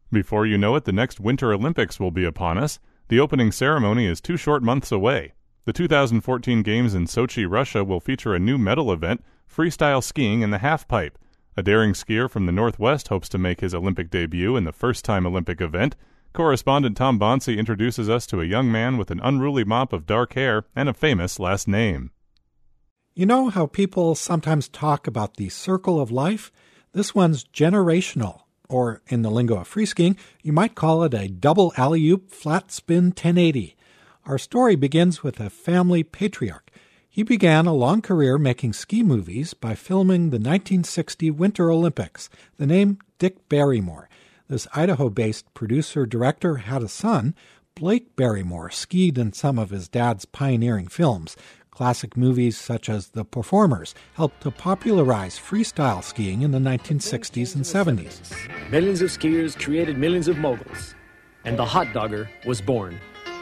Before you know it, the next Winter Olympics will be upon us. The opening ceremony is 2 short months away. The 2014 Games in Sochi, Russia will feature a new medal event, freestyle skiing in the halfpipe. A daring skier from the Northwest hopes to make his Olympic debut in the first-time Olympic event. Correspondent Tom Bonsi introduces us to a young man with an unruly mop of dark hair and a famous last name. You know how people sometimes talk about the circle of life? This one's generational. Or, in the lingo of free skiing, you might call it a double alley-oop flat spin 1080. Our story begins with a family patriarch. He began a long career making ski movies by filming the 1960 Winter Olympics. The name Dick Barrymore. This Idaho-based producer-director had a son. Blake Barrymore skied in some of his dad's pioneering films. Classic movies such as The Performers helped to popularize freestyle skiing in the 1960s and 70s. Millions of skiers created millions of moguls, and the hot dogger was born.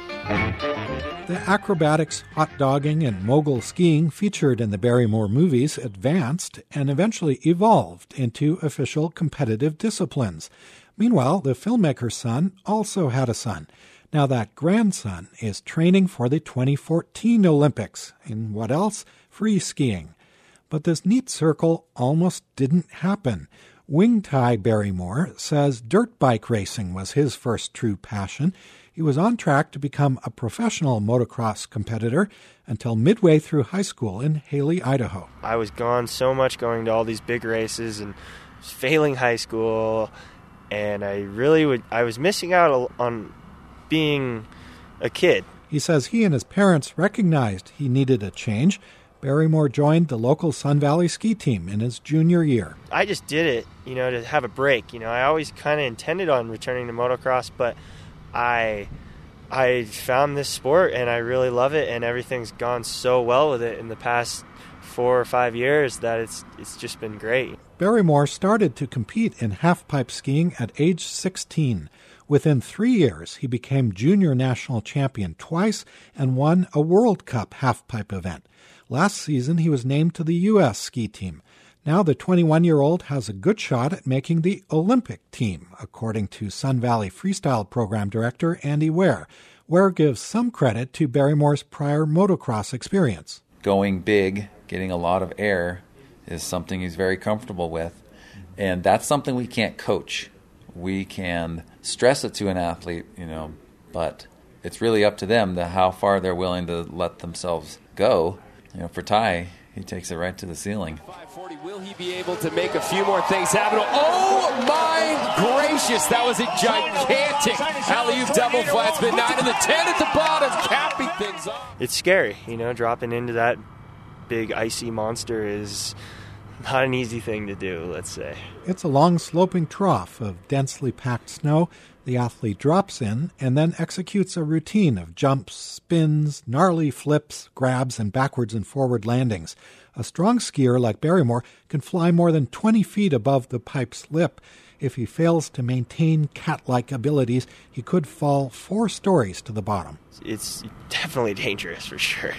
The acrobatics, hot dogging, and mogul skiing featured in the Barrymore movies advanced and eventually evolved into official competitive disciplines. Meanwhile, the filmmaker's son also had a son. Now that grandson is training for the 2014 Olympics. In what else? Free skiing. But this neat circle almost didn't happen. Wing Tai Barrymore says dirt bike racing was his first true passion. He was on track to become a professional motocross competitor until midway through high school in Hailey, Idaho. I was going to all these big races and failing high school, and I was missing out on being a kid. He says he and his parents recognized he needed a change. Barrymore joined the local Sun Valley ski team in his junior year. I just did it, to have a break. I always kind of intended on returning to motocross, but I found this sport and I really love it, and everything's gone so well with it in the past 4 or 5 years that it's just been great. Barrymore started to compete in halfpipe skiing at age 16. Within 3 years, he became junior national champion twice and won a World Cup halfpipe event. Last season, he was named to the U.S. ski team. Now the 21-year-old has a good shot at making the Olympic team, according to Sun Valley Freestyle Program Director Andy Ware. Ware gives some credit to Barrymore's prior motocross experience. Going big, getting a lot of air, is something he's very comfortable with. And that's something we can't coach. We can stress it to an athlete, but it's really up to them how far they're willing to let themselves go. For Ty, he takes it right to the ceiling. 540, will he be able to make a few more things happen? Oh my gracious, that was a gigantic alley-oop double flat spin, 9 to the 10 at the bottom, capping things off. It's scary, dropping into that big icy monster is not an easy thing to do, let's say. It's a long sloping trough of densely packed snow. The athlete drops in and then executes a routine of jumps, spins, gnarly flips, grabs, and backwards and forward landings. A strong skier like Barrymore can fly more than 20 feet above the pipe's lip. If he fails to maintain cat-like abilities, he could fall 4 stories to the bottom. It's definitely dangerous for sure.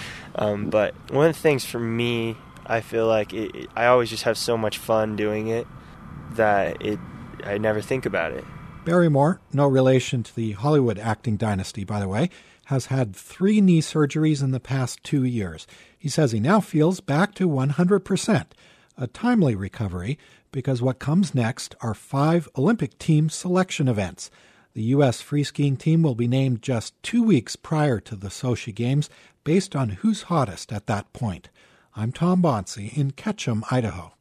But one of the things for me, I feel like I always just have so much fun doing it that I never think about it. Barrymore, no relation to the Hollywood acting dynasty, by the way, has had 3 knee surgeries in the past 2 years. He says he now feels back to 100%, a timely recovery, because what comes next are 5 Olympic team selection events. The U.S. free skiing team will be named just 2 weeks prior to the Sochi Games, based on who's hottest at that point. I'm Tom Bonsi in Ketchum, Idaho.